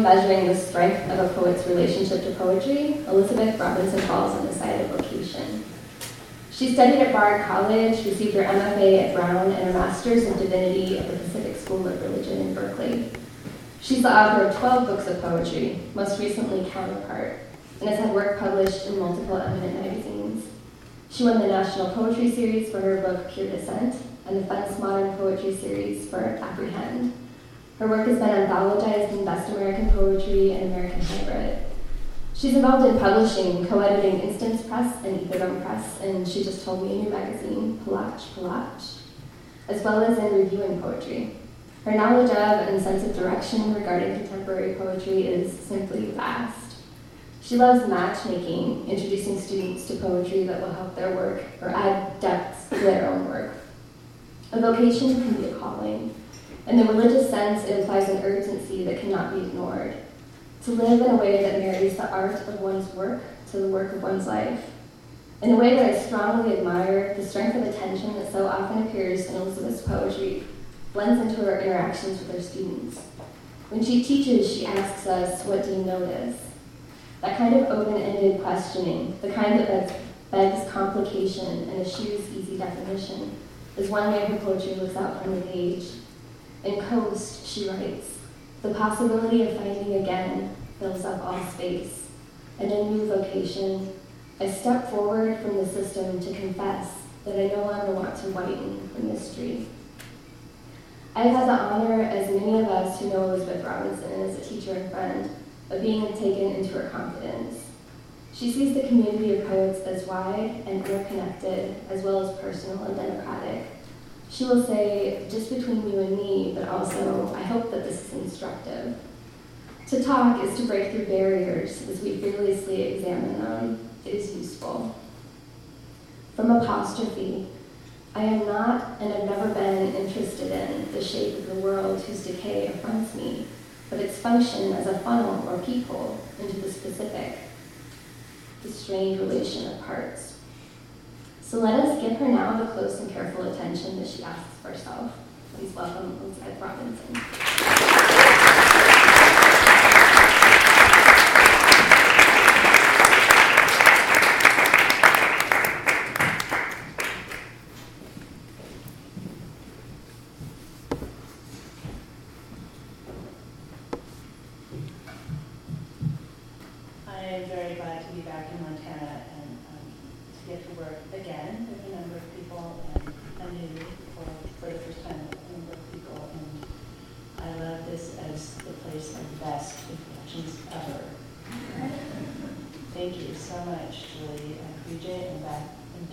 measuring the strength of a poet's relationship to poetry, Elizabeth Robinson falls on the side of vocation. She studied at Bard College, received her MFA at Brown, and her Master's in Divinity at the Pacific School of Religion in Berkeley. She's the author of 12 books of poetry, most recently Counterpart, and has had work published in multiple eminent magazines. She won the National Poetry Series for her book Pure Descent, and the Fence Modern Poetry Series for Apprehend. Her work has been anthologized in Best American Poetry and American Hybrid. She's involved in publishing, co-editing Instance Press and Etherdome Press, and she just told me a new magazine, Palach, as well as in reviewing poetry. Her knowledge of and sense of direction regarding contemporary poetry is simply vast. She loves matchmaking, introducing students to poetry that will help their work or add depth to their own work. A vocation can be a calling. In the religious sense, it implies an urgency that cannot be ignored. To live in a way that marries the art of one's work to the work of one's life. In a way that I strongly admire, the strength of attention that so often appears in Elizabeth's poetry blends into her interactions with her students. When she teaches, she asks us, what do you notice? That kind of open-ended questioning, the kind that begs complication and eschews easy definition, is one way her poetry looks out from the page. In Coast, she writes, the possibility of finding again fills up all space. And in New Vocation, I step forward from the system to confess that I no longer want to whiten the mystery. I have had the honor, as many of us who know Elizabeth Robinson as a teacher and friend, of being taken into her confidence. She sees the community of poets as wide and interconnected, as well as personal and democratic. She will say, just between you and me, but also, I hope that this is instructive. To talk is to break through barriers as we fearlessly examine them. It is useful. From Apostrophe, I am not and have never been interested in the shape of the world whose decay affronts me, but its function as a funnel or peephole into the specific, the strange relation of parts. So let us give her now the close and careful attention that she asks of herself. Please welcome Elizabeth Robinson. I am very glad to be back in Montana and to get to work again with a number of people and new for the first time with a number of people. And I love this as the place of best introductions ever. Thank you so much, Julie and Vijay and Beth and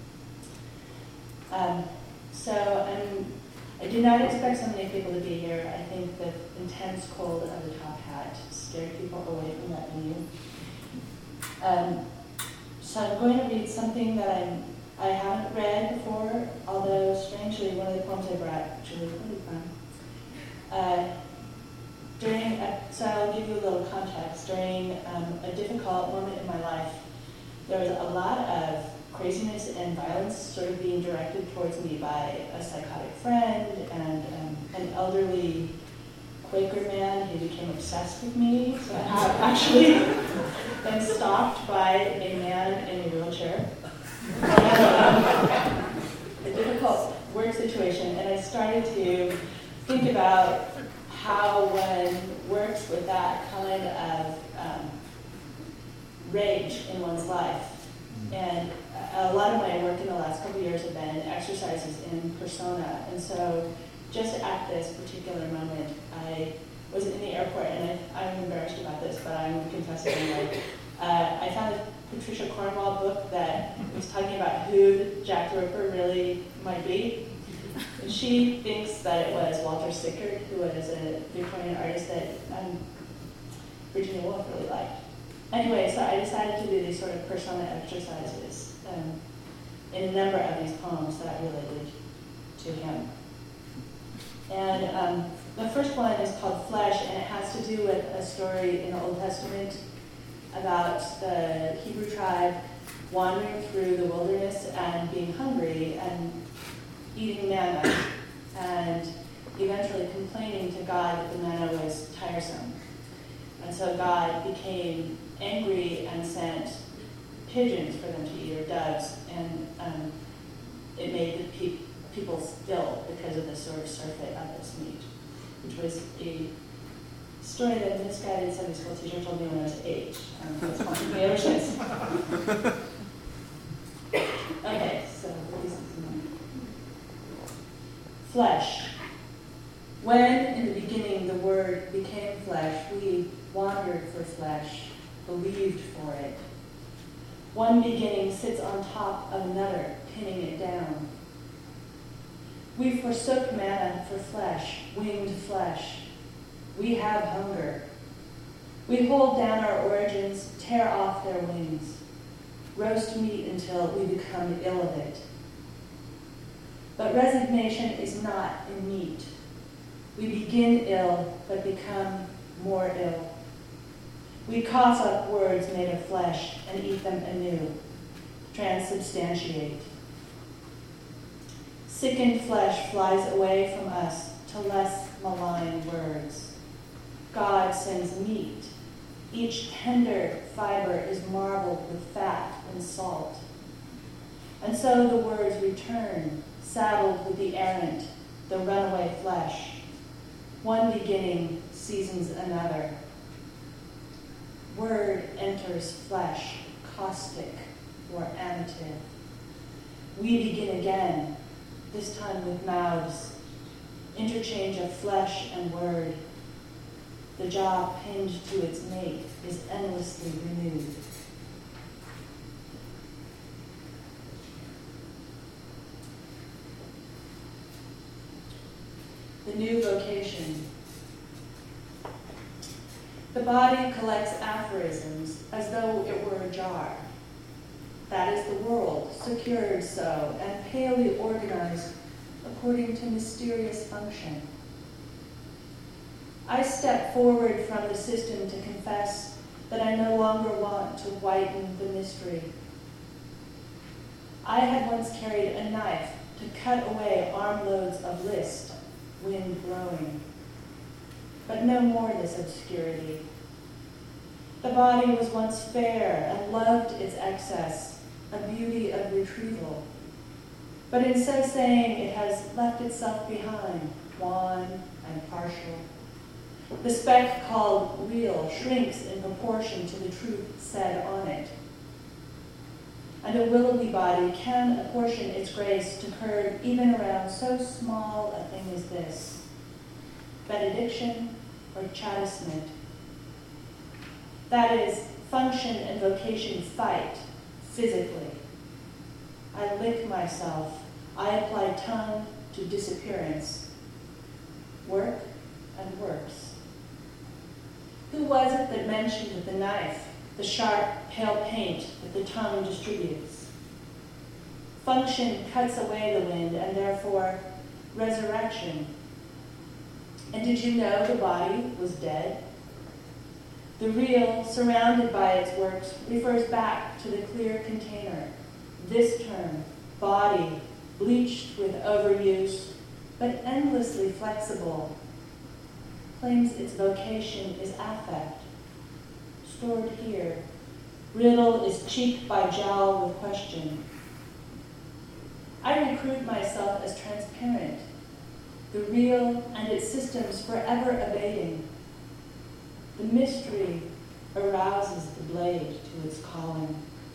Karen. I did not expect so many people to be here. I think the intense cold of the top hat scared people away from that venue. So I'm going to read something that I haven't read before, although strangely one of the poems I brought, Julie, will be fun. So I'll give you a little context. During a difficult moment in my life, there was a lot of craziness and violence sort of being directed towards me by a psychotic friend and an elderly Quaker man who became obsessed with me. So I have actually been stalked by a man in a wheelchair. A difficult work situation, and I started to think about how one works with that kind of rage in one's life. And a lot of my work in the last couple of years have been exercises in persona. And so just at this particular moment, I was in the airport, and I'm embarrassed about this, but I'm confessing anyway. I found a Patricia Cornwall book that was talking about who Jack the Ripper really might be. And she thinks that it was Walter Sickert, who was a Victorian artist that Virginia Woolf really liked. Anyway, so I decided to do these sort of persona exercises in a number of these poems that related to him. And the first one is called Flesh, and it has to do with a story in the Old Testament about the Hebrew tribe wandering through the wilderness and being hungry and eating manna, and eventually complaining to God that the manna was tiresome. And so God became angry and sent pigeons for them to eat, or doves, and it made the people still because of the sort of surfeit of this meat, which was a story that a misguided Sunday school teacher told me when I was 8. It's haunted me ever since. Okay, so flesh. When in the beginning the Word became flesh, we wandered for flesh, believed for it. One beginning sits on top of another, pinning it down. We forsook manna for flesh, winged flesh. We have hunger. We hold down our origins, tear off their wings, roast meat until we become ill of it. But resignation is not in meat. We begin ill, but become more ill. We cough up words made of flesh and eat them anew, transubstantiate. Sickened flesh flies away from us to less malign words. God sends meat. Each tender fiber is marbled with fat and salt. And so the words return, saddled with the errant, the runaway flesh. One beginning seasons another. Word enters flesh, caustic or amative. We begin again, this time with mouths, interchange of flesh and word. The jaw pinned to its mate is endlessly renewed. The new vocation. The body collects aphorisms as though it were a jar. That is the world, secured so, and palely organized according to mysterious function. I step forward from the system to confess that I no longer want to whiten the mystery. I had once carried a knife to cut away armloads of list, wind blowing. But no more this obscurity. The body was once fair and loved its excess, a beauty of retrieval. But in so saying, it has left itself behind, wan and partial. The speck called real shrinks in proportion to the truth said on it. And a willowy body can apportion its grace to curve even around so small a thing as this. Benediction or chastisement. That is, function and vocation fight physically. I lick myself. I apply tongue to disappearance. Work and works. Who was it that mentioned with the knife, the sharp, pale paint that the tongue distributes? Function cuts away the wind, and therefore resurrection. And did you know the body was dead? The real, surrounded by its works, refers back to the clear container. This term, body, bleached with overuse, but endlessly flexible, claims its vocation is affect, stored here. Riddle is cheek by jowl with question. I recruit myself as transparent, the real and its systems forever abating. The mystery arouses the blade to its calling.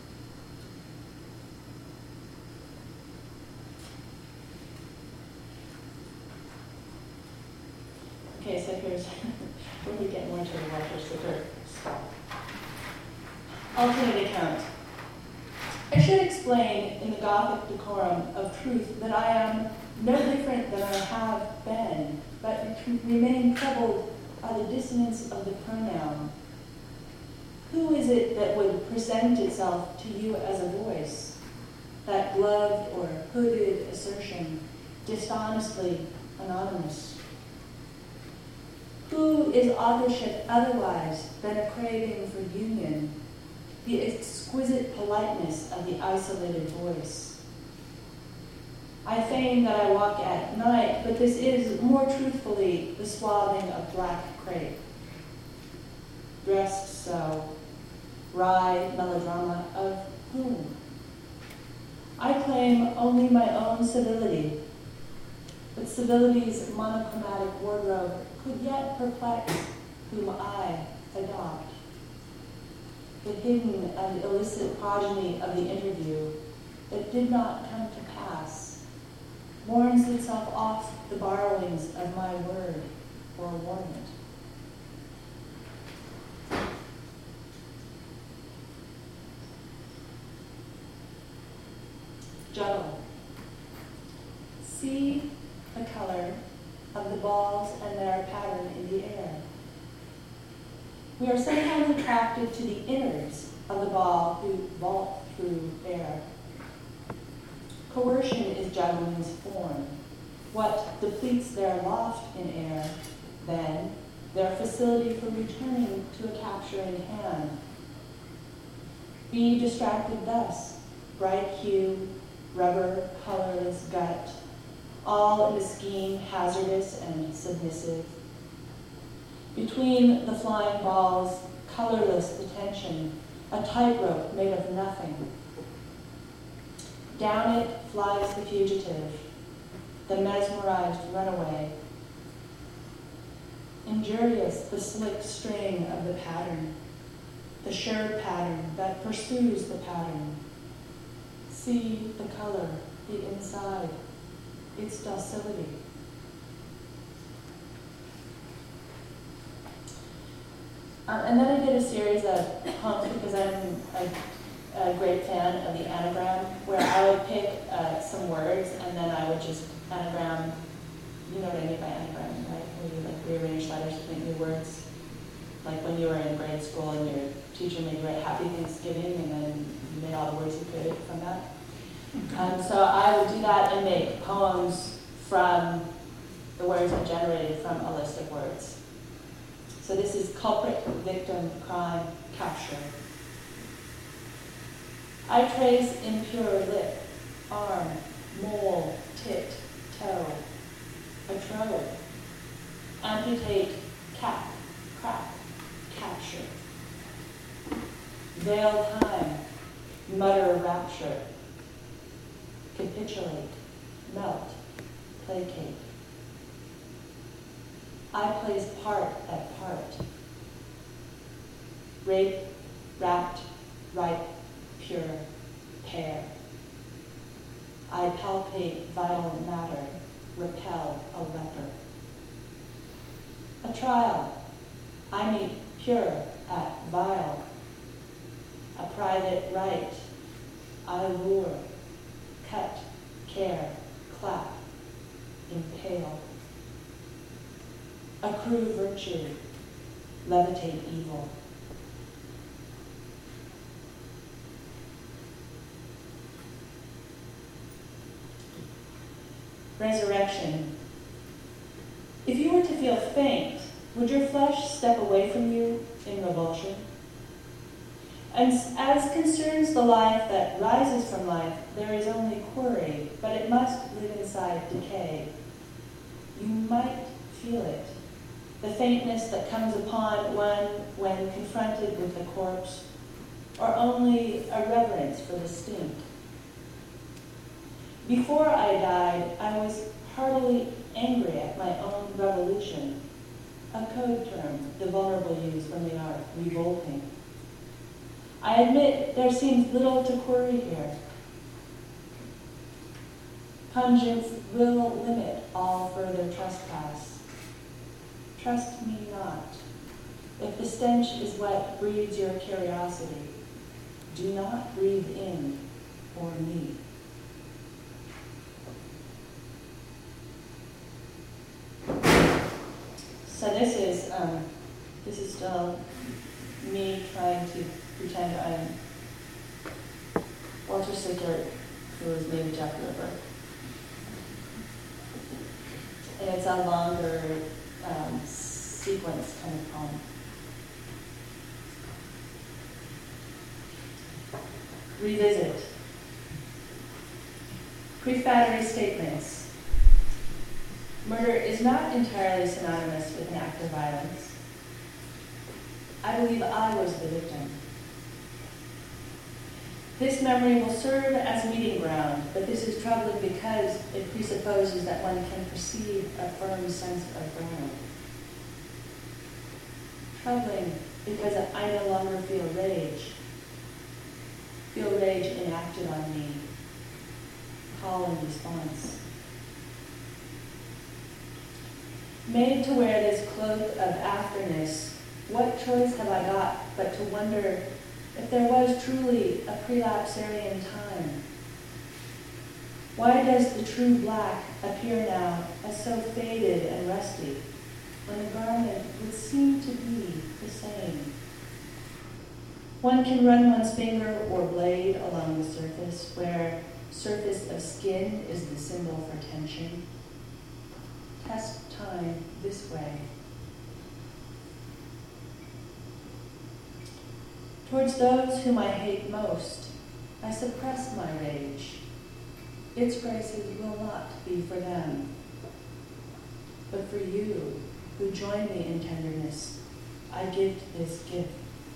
Okay, so here's where we get more to the Walter Sicker stuff. Alternate account. I should explain in the Gothic decorum of truth that I am no different than I have been, but remain troubled by the dissonance of the pronoun. Who is it that would present itself to you as a voice? That gloved or hooded assertion, dishonestly anonymous. Who is authorship otherwise than a craving for union, the exquisite politeness of the isolated voice? I feign that I walk at night, but this is, more truthfully, the swathing of black crepe. dressed so, wry melodrama of whom? I claim only my own civility, but civility's monochromatic wardrobe could yet perplex whom I adopt. The hidden and illicit progeny of the interview that did not come to pass mourns itself off the borrowings of my word or warrant. Juggle. See the color of the balls and their pattern in the air. We are sometimes attracted to the innards of the ball who vault through air. Coercion is juggling's form. What depletes their loft in air, then their facility for returning to a capturing hand. Be distracted thus, bright hue, rubber, colorless gut, all in a scheme hazardous and submissive. Between the flying balls, colorless attention, a tightrope made of nothing. Down it flies the fugitive, the mesmerized runaway. Injurious the slick string of the pattern, the shirred pattern that pursues the pattern. See the color, the inside, its docility. And then I did a series of poems because I'm a great fan of the anagram, where I would pick some words and then I would just anagram. You know what I mean by anagram, right? Where you like rearrange letters to make new words. Like when you were in grade school and your teacher made you write Happy Thanksgiving and then you made all the words you could from that. So I would do that and make poems from the words I generated from a list of words. So this is culprit, victim, crime, capture. I trace impure lip, arm, mole, tit, toe, a trove. Amputate, cap, crack, capture. Veil time, mutter rapture. Capitulate, melt, placate. I place part at part. Rape, wrapped, ripe, pure, pair. I palpate vital matter, repel a leper. A trial, I meet pure at vile. A private right, I lure, cut, care, clap, impale. Accrue virtue, levitate evil. Resurrection. If you were to feel faint, would your flesh step away from you in revulsion? And as concerns the life that rises from life, there is only quarry, but it must live inside decay. You might feel it. The faintness that comes upon one when confronted with the corpse, or only a reverence for the stink. Before I died, I was heartily angry at my own revolution, a code term the vulnerable use when they are revolting. I admit there seems little to query here. Pungence will limit all further trespass. Trust me not. If the stench is what breeds your curiosity, do not breathe in or me. So this is still me trying to pretend I'm Walter Sickert, who was named Jack the Ripper. And it's a longer sequence kind of poem. Revisit. Prefatory statements. Murder is not entirely synonymous with an act of violence. I believe I was the victim. This memory will serve as a meeting ground, but this is troubling because it presupposes that one can perceive a firm sense of ground. Troubling because I no longer feel rage enacted on me, call and response. Made to wear this cloak of afterness, what choice have I got but to wonder if there was truly a prelapsarian time? Why does the true black appear now as so faded and rusty, when the garment would seem to be the same? One can run one's finger or blade along the surface, where surface of skin is the symbol for tension. Test time this way. Towards those whom I hate most, I suppress my rage. Its graces will not be for them, but for you who join me in tenderness, I give this gift.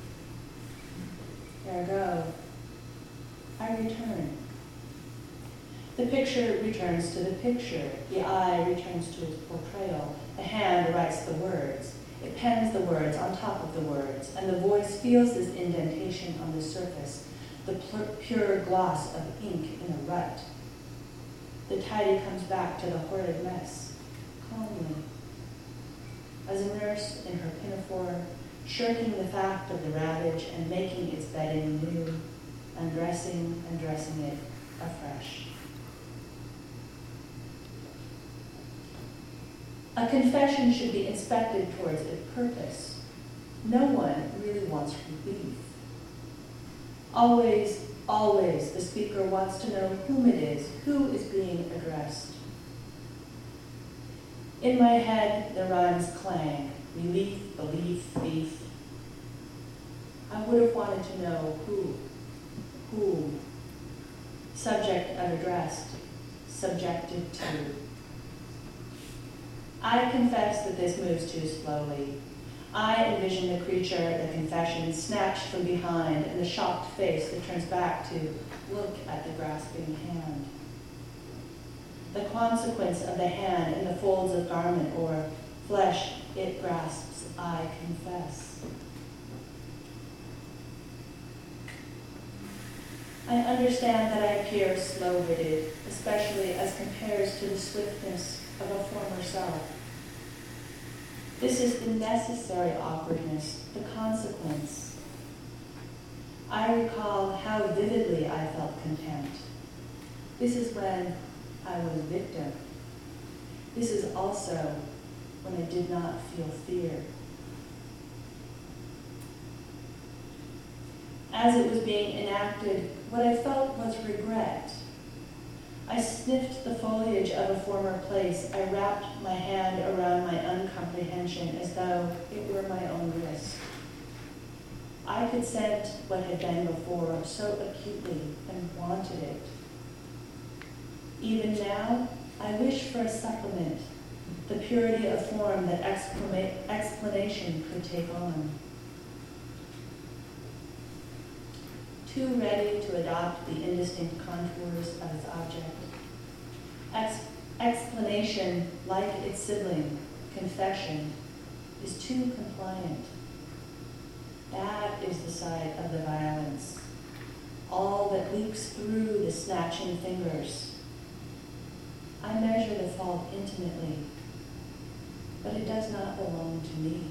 Ergo, I return. The picture returns to the picture. The eye returns to its portrayal. The hand writes the words. It pens the words on top of the words, and the voice feels this indentation on the surface, the pure gloss of ink in a rut. The tidy comes back to the horrid mess, calmly. As a nurse in her pinafore, shirking the fact of the ravage and making its bedding new, undressing and dressing it afresh. A confession should be inspected towards its purpose. No one really wants relief. Always, always, the speaker wants to know whom it is, who is being addressed. In my head, the rhymes clang, relief, belief, beef. I would have wanted to know whom, subject unaddressed, subjected to. I confess that this moves too slowly. I envision the creature, the confession, snatched from behind, and the shocked face that turns back to look at the grasping hand. The consequence of the hand in the folds of garment or flesh it grasps, I confess. I understand that I appear slow-witted, especially as compares to the swiftness of a former self. This is the necessary awkwardness, the consequence. I recall how vividly I felt contempt. This is when I was victim. This is also when I did not feel fear. As it was being enacted, what I felt was regret. I sniffed the foliage of a former place. I wrapped my hand around my uncomprehension as though it were my own wrist. I could scent what had been before so acutely and wanted it. Even now, I wish for a supplement, the purity of form that explanation could take on. Too ready to adopt the indistinct contours of its object. Explanation, like its sibling, confession, is too compliant. That is the side of the violence, all that leaks through the snatching fingers. I measure the fault intimately, but it does not belong to me.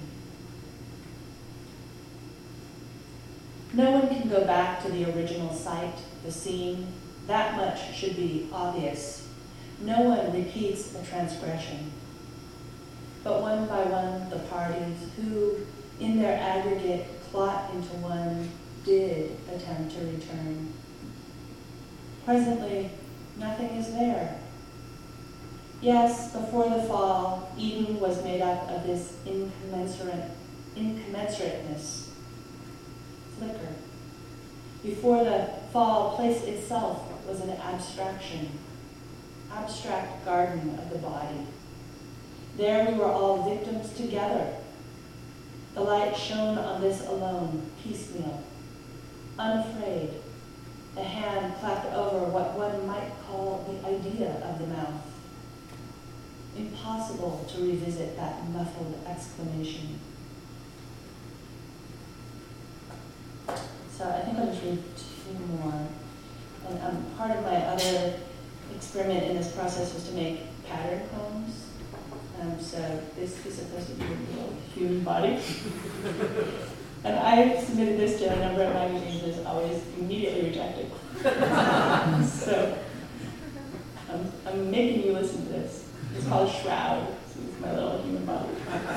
No one can go back to the original site, the scene. That much should be obvious. No one repeats a transgression. But one by one, the parties who, in their aggregate, plot into one, did attempt to return. Presently, nothing is there. Yes, before the fall, Eden was made up of this incommensurateness. Flicker. Before the fall, place itself was an abstraction, abstract garden of the body. There we were all victims together. The light shone on this alone, piecemeal, unafraid. The hand clapped over what one might call the idea of the mouth. Impossible to revisit that muffled exclamation. So I think I'll just read two more. And part of my other experiment in this process was to make pattern poems. So this is supposed to be a little human body. And I submitted this to a number of magazines and was always immediately rejected. So I'm making you listen to this. It's called Shroud. So it's my little human body.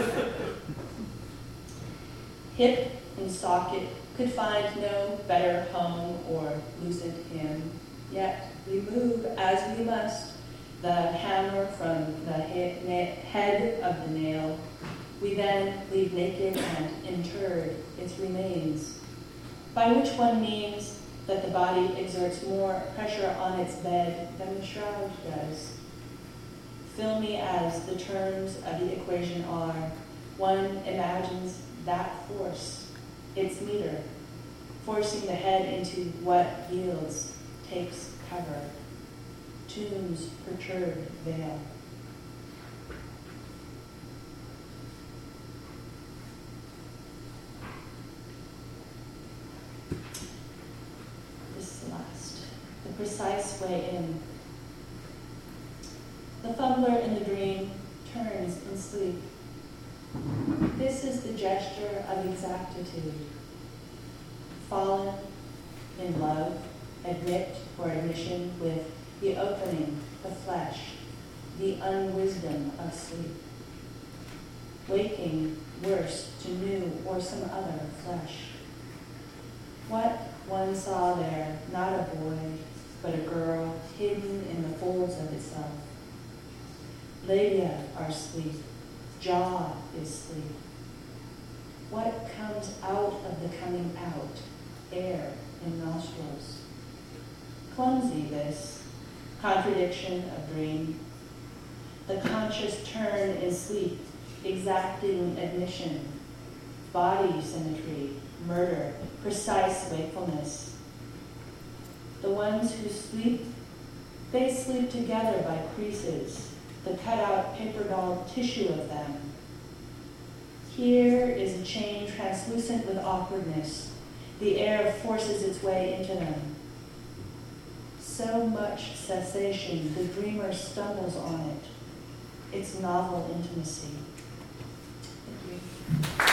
Hip and socket could find no better home or lucid hymn, yet we move as we must, the hammer from the head of the nail. We then leave naked and interred its remains, by which one means that the body exerts more pressure on its bed than the shroud does. Filmy as the terms of the equation are, one imagines that force, its meter, forcing the head into what yields, takes cover, tunes perturbed veil. This is the last. The precise way in. The fumbler in the dream turns in sleep. This is the gesture of exactitude. Fallen in love, admit or admission with the opening, the flesh, the unwisdom of sleep. Waking worse to new or some other flesh. What one saw there, not a boy, but a girl hidden in the folds of itself. Labia are sleep, jaw is sleep. What comes out of the coming out? Air in nostrils. Clumsy this, contradiction of dream. The conscious turn in sleep, exacting admission. Body symmetry, murder, precise wakefulness. The ones who sleep, they sleep together by creases, the cut-out paper doll tissue of them. Here is a chain translucent with awkwardness. The air forces its way into them. So much cessation, the dreamer stumbles on it. Its novel intimacy. Thank you.